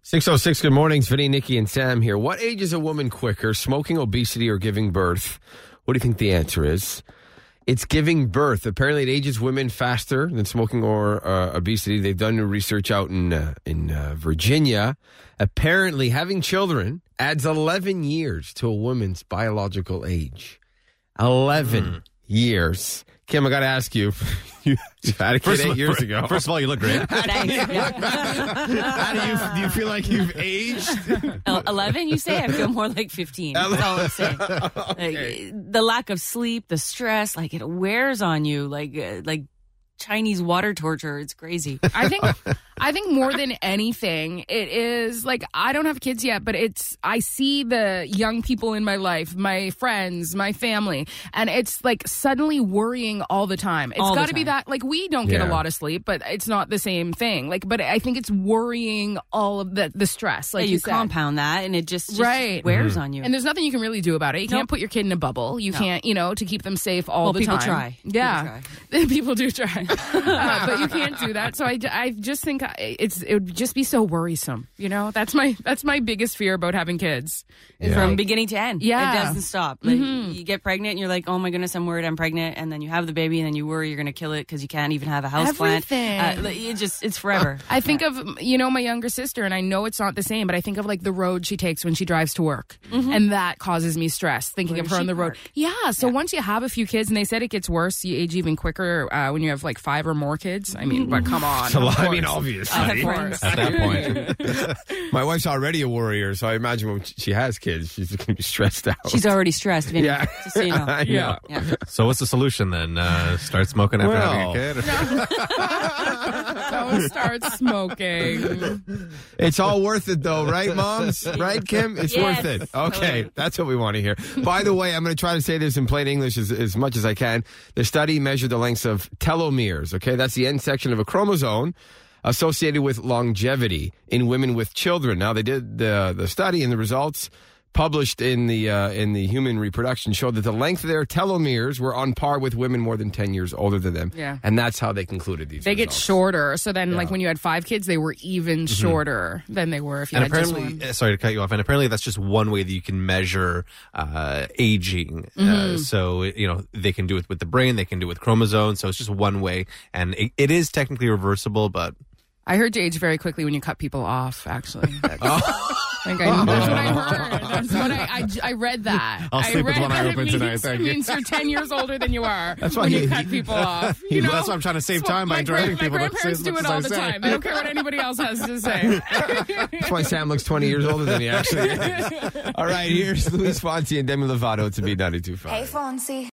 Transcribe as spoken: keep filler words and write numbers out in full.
six oh six, good morning. It's Vinny, Nikki, and Sam here. What ages a woman quicker, smoking, obesity, or giving birth? What do you think the answer is? It's giving birth. Apparently, it ages women faster than smoking or uh, obesity. They've done new research out in uh, in uh, Virginia. Apparently, having children adds eleven years to a woman's biological age. eleven mm. years. Kim, I got to ask you. You had a kid first eight of, years for, ago. First of all, you look great. Thanks. How do you, do you feel like you've aged? eleven, you say? I feel more like fifteen. That's all I'm saying. Okay. Like, the lack of sleep, the stress, like it wears on you like uh, like Chinese water torture. It's crazy. I think I think more than anything, it is like, I don't have kids yet, but it's, I see the young people in my life, my friends, my family, and it's like suddenly worrying all the time. It's got to be that, like, we don't get Yeah. a lot of sleep, but it's not the same thing. Like, but I think it's worrying all of the, the stress. Like Yeah, you, you said. compound that, and it just, just Right. wears Mm-hmm. on you. And there's nothing you can really do about it. You Nope. can't put your kid in a bubble. You No. can't, you know, to keep them safe all well, the people time. try. Yeah. People, People do try. uh, but you can't do that. So I, I just think it's it would just be so worrisome. You know, that's my that's my biggest fear about having kids. Yeah. From Like, beginning to end. Yeah. It doesn't stop. Like, Mhm. You get pregnant and you're like, oh my goodness, I'm worried I'm pregnant. And then you have the baby and then you worry you're going to kill it because you can't even have a house plant. Everything. Uh, like, it just, it's forever. I think of, you know, my younger sister, and I know it's not the same, but I think of like the road she takes when she drives to work. And that causes me stress, thinking Where of does her on she the road. park? Yeah. So Yeah. once you have a few kids, and they said it gets worse, you age even quicker uh, when you have like five or more kids. I mean, but come on. A lot- of I mean, course. obviously. Of course. At that point. My wife's already a worrier, so I imagine when she has kids, she's going to be stressed out. She's already stressed, Vinny. Yeah. Just so you know. I know. Yeah. Yeah. So what's the solution then? Uh, start smoking after Well. having a kid? Don't start smoking. It's all worth it, though, right, moms? Right, Kim? It's Yes. worth it. Okay, Totally. that's what we want to hear. By the way, I'm going to try to say this in plain English as, as much as I can. The study measured the lengths of telomeres, okay? That's the end section of a chromosome associated with longevity in women with children. Now, they did the, the study, and the results published in the uh, in the Human Reproduction showed that the length of their telomeres were on par with women more than ten years older than them. Yeah. And that's how they concluded these They get results. shorter. So then, Yeah. like when you had five kids, they were even shorter than they were if you And had just apparently, one. uh, sorry to cut you off, and apparently that's just one way that you can measure uh, aging. Uh, Mm-hmm. so, you know, they can do it with the brain, they can do it with chromosomes, so it's just one way. And it, it is technically reversible, but... I heard you age very quickly when you cut people off, actually. That's, like I, that's what I heard. That's what I, I, I read that. I'll I sleep with read one eye that it open means, tonight, thank it you. means you're ten years older than you are That's why when he- you cut he- people off. You know? That's why I'm trying to save That's what time by my interrupting grand- people. My to say as grandparents do much it as all I the say. time. I don't care what anybody else has to say. That's why Sam looks twenty years older than he actually is. All right, here's Luis Fonsi and Demi Lovato to be ninety-two point five. Hey, Fonzie.